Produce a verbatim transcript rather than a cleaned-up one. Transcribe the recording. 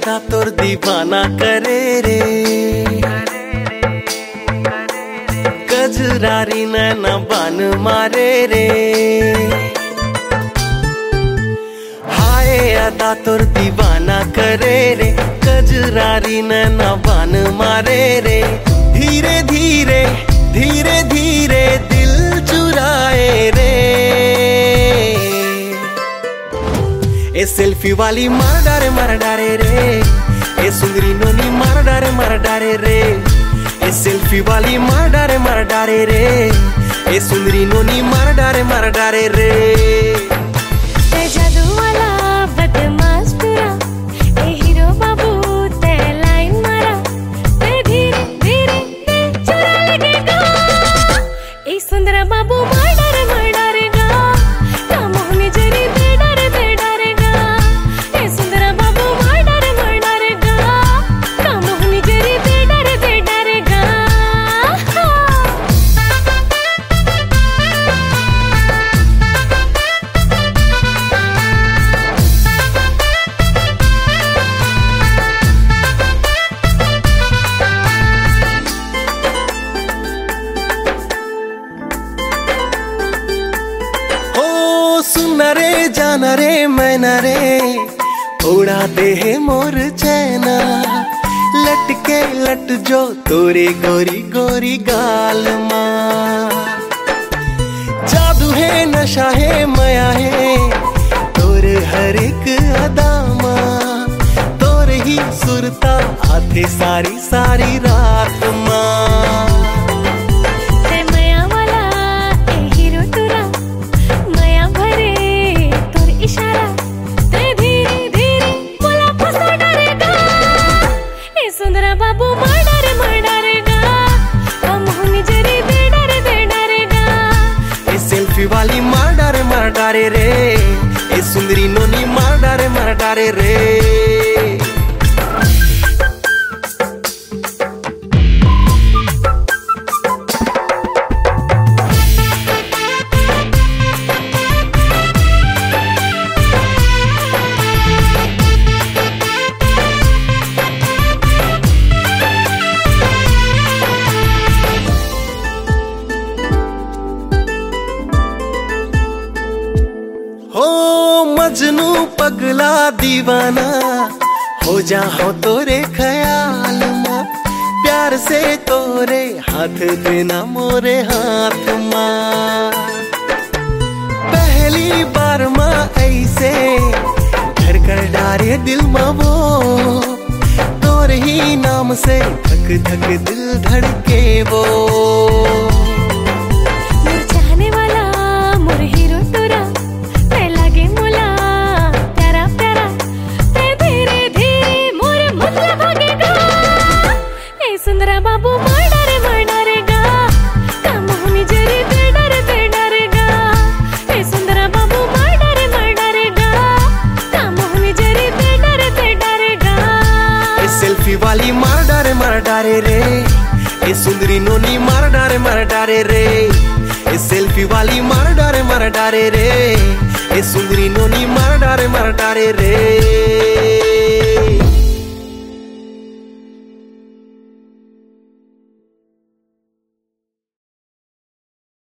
अदा तोर दीवाना करे रे, कजरारी नैना बान मारे रे। हाय अदा तोर दीवाना करे रे, कजरारी नैना बान मारे रे। धीरे धीरे धीरे धीरे दिल चुराए रे। ए सेल्फी वाली मार डारे मार डारे रे, ए सुंदरी नोनी मार डारे मार डारे रे। ए सेल्फी वाली मार डारे मार डारे रे, ए सुंदरी नोनी मार डारे मार डारे रे। ए जादू वाला बदमाश पूरा, ए हीरो बाबू ते लाइन मारा, ते धीरे धीरे ते चुरा लगेगा। ए सुंदरा बाबू मार डारे मार डारेगा, कामोहनी जरी दे डारे दे डारेगा। ए सुंदरा बाबू मार डारे मार डारेगा, कामोहनी जरी दे डारे दे डारेगा। सुन रे जाना रे मैना रे, उड़ा दे है मोर चैना। लटके लट जो तोरे गोरी गोरी गाल माँ। जादू है नशा है माया है तोर हर एक अदा माँ। तोर ही सुरता आते सारी सारी रात माँ। सुंदरा बाबू मार डारे मार डारेगा, कामोहनी जरी दे डारे दे डारेगा। ए सेल्फी वाली मार डारे मार डारे रे, ए सुंदरी नोनी मार डारे मार डारे रे। हो मजनू पगला दीवाना, हो जाओ तोरे ख्याल माँ। प्यार से तोरे हाथ देना मोरे हाथ माँ। पहली बार माँ ऐसे धड़कन डारे दिल माँ वो, तोरे ही नाम से धक धक दिल धड़के वो। चाहने वाला मोर हीरो तोरा, सुंदरा बाबू मार डारे मार डारेगा, कामोहनी जरी दे डारे दे डारेगा। ए सुंदरा बाबू मार डारे मार डारेगा, कामोहनी जरी दे डारे दे डारेगा। ए सेल्फी वाली मार डारे मार डारे रे, ए सुंदरी नोनी मार डारे मार डारे रे। ए सेल्फी वाली मार डारे मार डारे रे, ए सुंदरी नोनी मार डारे मार डारे रे।